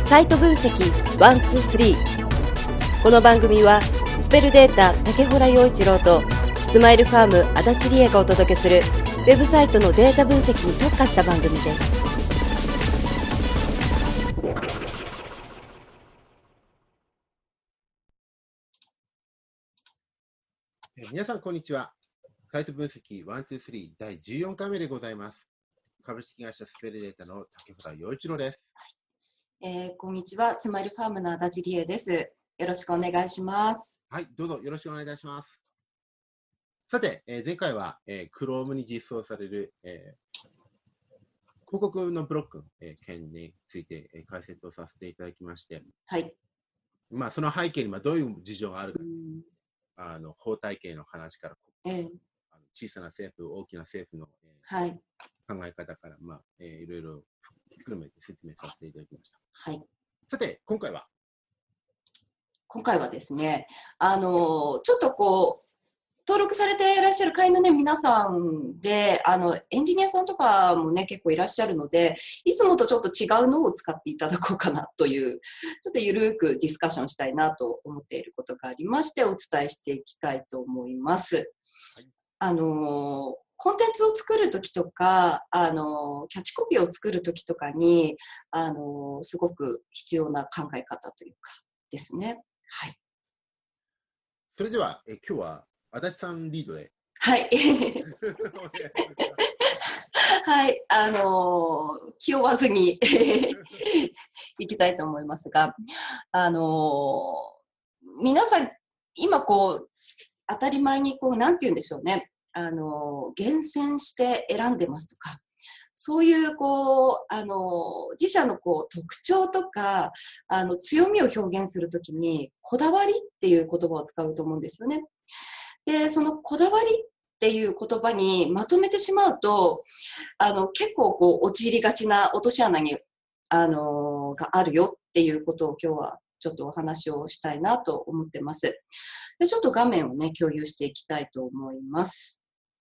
サイト分析123。この番組はスペルデータ竹洞陽一郎とスマイルファーム足立理恵がお届けするウェブサイトのデータ分析に特化した番組です。 皆さんこんにちは。サイト分析123第14回目でございます。株式会社スペルデータの竹洞陽一郎です。 こんにちは。スマイルファームの足立理恵です。よろしくお願いします。 はい、どうぞよろしくお願いいたします。さて、前回は、Chrome に実装される、広告のブロックの、件について、解説をさせていただきまして、 はい。 その背景にどういう事情があるか、法体系の話から、小さな政府、大きな政府の、 はい、 考え方から、いろいろ含めて説明させていただきました。 はい。 さて、今回はですね、ちょっと登録されていらっしゃる会員のね、皆さんで、エンジニアさんとかもね、結構いらっしゃるので、いつもとちょっと違うのを使っていただこうかなという、ちょっとゆるくディスカッションしたいなと思っていることがありまして、お伝えしていきたいと思います。はい、コンテンツを作るときとか、キャッチコピーを作るときとかに、すごく必要な考え方というかですね。はい。 それでは、今日は足立さんリードで。 はい。はい。気負わずにいきたいと思いますが、皆さん、今当たり前になんて言うんでしょうね。厳選して選んでますとか、そういう自社の特徴とか強みを表現するときにこだわりっていう言葉を使うと思うんですよね。で、そのこだわりっていう言葉にまとめてしまうと結構陥りがちな落とし穴にがあるよっていうことを今日はちょっとお話をしたいなと思ってます。で、ちょっと画面をね共有していきたいと思います。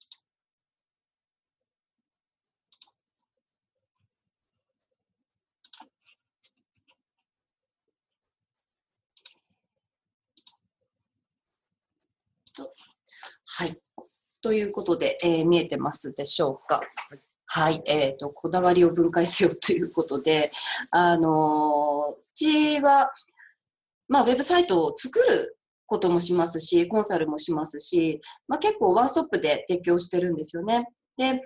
はい。ということで、見えてますでしょうか。はい。こだわりを分解せよということで、うちは、ウェブサイトを作ることもしますし、コンサルもしますし、結構ワンストップで提供してるんですよね。で、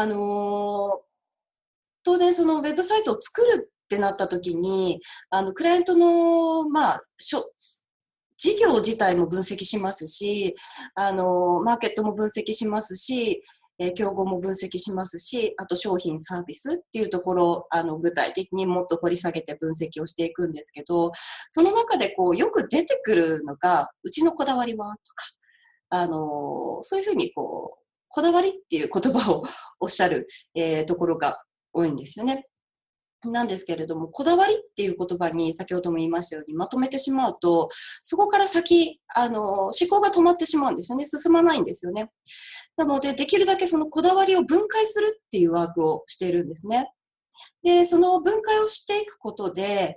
当然そのウェブサイトを作るってなった時に、クライアントの、事業自体も分析しますし、マーケットも分析しますし、競合も分析しますし、あと商品サービスっていうところを具体的にもっと掘り下げて分析をしていくんですけど、その中でよく出てくるのが、うちのこだわりはとか、そういうふうにこだわりっていう言葉をおっしゃる、ところが多いんですよね。なんですけれども、こだわりっていう言葉に先ほども言いましたようにまとめてしまうと、そこから先、思考が止まってしまうんですよね。進まないんですよね。なので、できるだけそのこだわりを分解するっていうワークをしているんですね。で、その分解をしていくことで、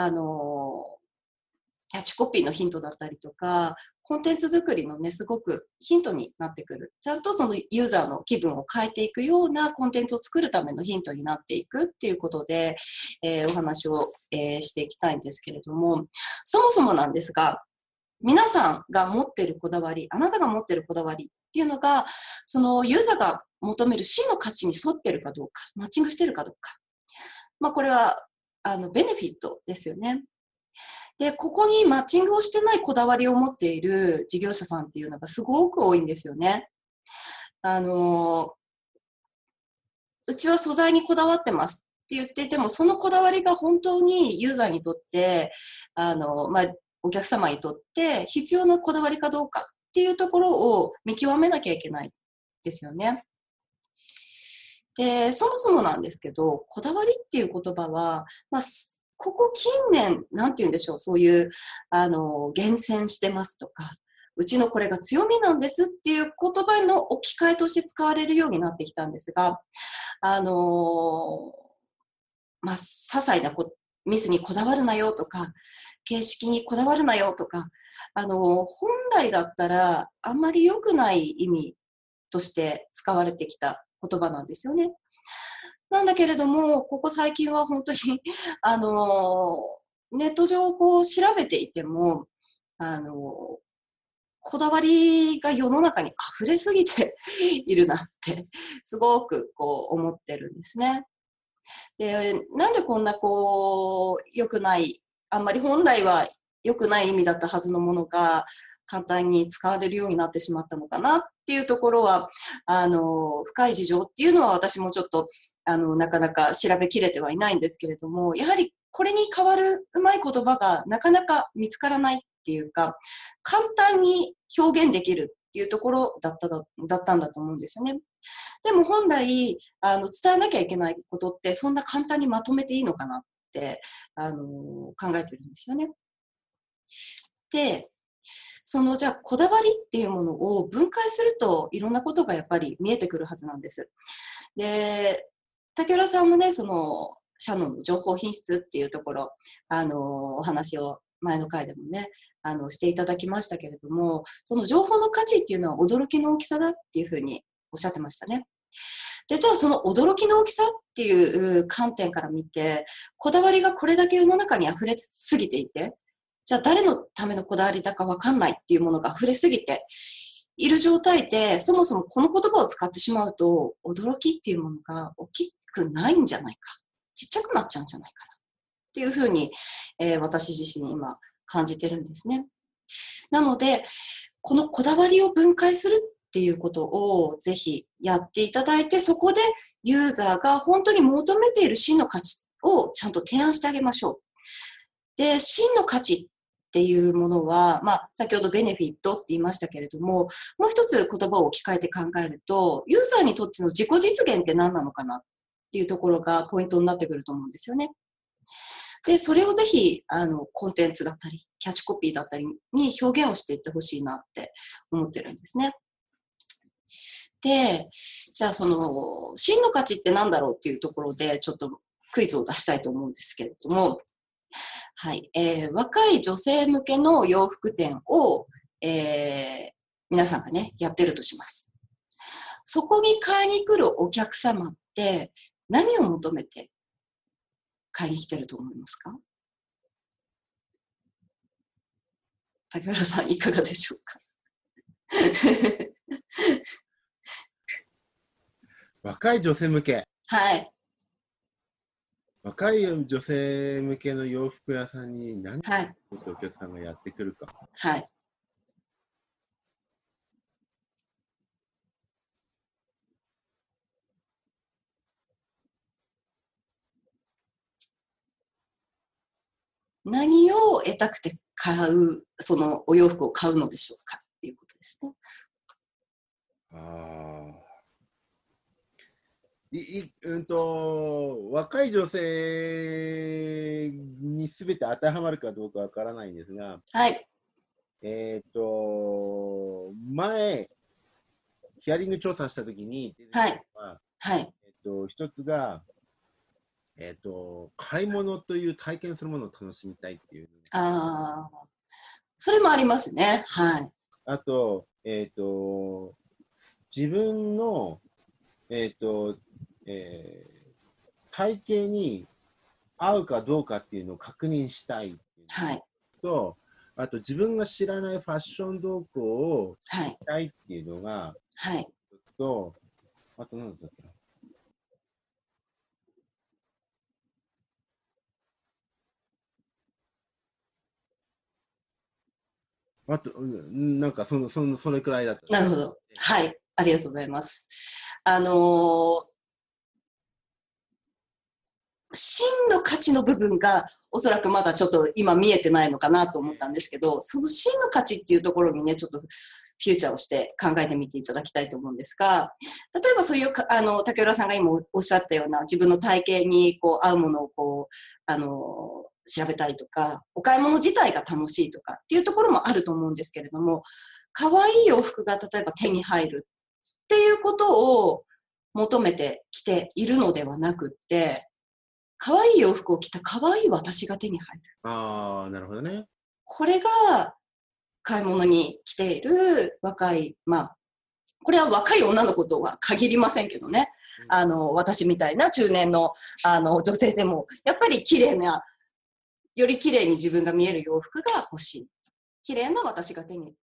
キャッチコピーのヒントだったりとか、コンテンツ作りのね、すごくヒントになってくる。ちゃんとそのユーザーの気分を変えていくようなコンテンツを作るためのヒントになっていくっていうことで、お話を、していきたいんですけれども、そもそもなんですが、皆さんが持っているこだわり、あなたが持っているこだわりっていうのが、そのユーザーが求める真の価値に沿っているかどうか、マッチングしているかどうか。これは、ベネフィットですよね。で、ここにマッチングをしてないこだわりを持っている事業者さんっていうのがすごく多いんですよね。うちは素材にこだわってますって言っていても、そのこだわりが本当にユーザーにとって、お客様にとって必要なこだわりかどうかっていうところを見極めなきゃいけないですよね。で、そもそもなんですけど、こだわりっていう言葉は、ここ近年、なんて言うんでしょう、そういう、厳選してますとか、うちのこれが強みなんですっていう言葉の置き換えとして使われるようになってきたんですが、些細なミスにこだわるなよとか、形式にこだわるなよとか、本来だったらあんまり良くない意味として使われてきた言葉なんですよね。なんだけれども、ここ最近は本当に、ネット上こう調べていても、こだわりが世の中に溢れすぎているなって、すごくこう思ってるんですね。で、なんでこんなこう、良くない、あんまり本来は良くない意味だったはずのものが、簡単に使われるようになってしまったのかなっていうところは、深い事情っていうのは私もちょっと、なかなか調べきれてはいないんですけれども、やはりこれに代わるうまい言葉がなかなか見つからないっていうか、簡単に表現できるっていうところだったんだと思うんですよね。でも本来、伝えなきゃいけないことってそんな簡単にまとめていいのかなって、考えてるんですよね。で、じゃあ、こだわりっていうものを分解するといろんなことがやっぱり見えてくるはずなんです。で、竹浦さんもね、シャノンの情報品質っていうところ、お話を前の回でもね、していただきましたけれども、その情報の価値っていうのは驚きの大きさだっていうふうにおっしゃってましたね。で、じゃあその驚きの大きさっていう観点から見て、こだわりがこれだけ世の中に溢れすぎていて、じゃあ誰のためのこだわりだかわかんないっていうものが溢れすぎている状態で、そもそもこの言葉を使ってしまうと、驚きっていうものが大きくないんじゃないか。ちっちゃくなっちゃうんじゃないかな。っていうふうに、私自身今感じてるんですね。なので、このこだわりを分解するっていうことをぜひやっていただいて、そこでユーザーが本当に求めている真の価値をちゃんと提案してあげましょう。で、真の価値っていうものは、先ほどベネフィットって言いましたけれども、もう一つ言葉を置き換えて考えると、ユーザーにとっての自己実現って何なのかなっていうところがポイントになってくると思うんですよね。で、それをぜひ、コンテンツだったり、キャッチコピーだったりに表現をしていってほしいなって思ってるんですね。で、じゃあ真の価値って何だろうっていうところで、ちょっとクイズを出したいと思うんですけれども、はい、若い女性向けの洋服店を、皆さんがね、やってるとします。そこに買いに来るお客様って何を求めて買いに来てると思いますか？竹原さん、いかがでしょうか？ 若い女性向け。 はい。 若い女性向けの洋服屋さんに何はい。 をお客さんがやってくるか。 はい。何を得たくて買う、そのお洋服を買うのでしょうかっていうことですね。 若い女性にすべて当てはまるかどうかわからないんですが、 はい。 前、ヒアリング調査したときに、 はい。はい。 一つが、買い物という体験するものを楽しみたいっていう。 それもありますね。はい。 あと、自分の、体型に合うかどうかっていうのを確認したいっていうのと、はい、あと自分が知らないファッション動向を知りたいっていうのが、 はい、 と、あと何だったっけな。あと、なんかそれくらいだった。 なるほど。はい。ありがとうございます。真の価値の部分がおそらくまだちょっと今見えてないのかなと思ったんですけど、その真の価値っていうところにね、ちょっとフューチャーをして考えてみていただきたいと思うんですが、例えばそういう竹浦さんが今おっしゃったような自分の体型にこう合うものをこう調べたりとか、お買い物自体が楽しいとかっていうところもあると思うんですけれども、可愛い洋服が例えば手に入るっていうことを求めてきているのではなくって、 可愛い洋服を着た可愛い私が手に入る。 ああ、なるほどね。 これが買い物に来ている若い、これは若い女の子とは限りませんけどね。私みたいな中年の、女性でも、やっぱりより綺麗に自分が見える洋服が欲しい。綺麗な私が手に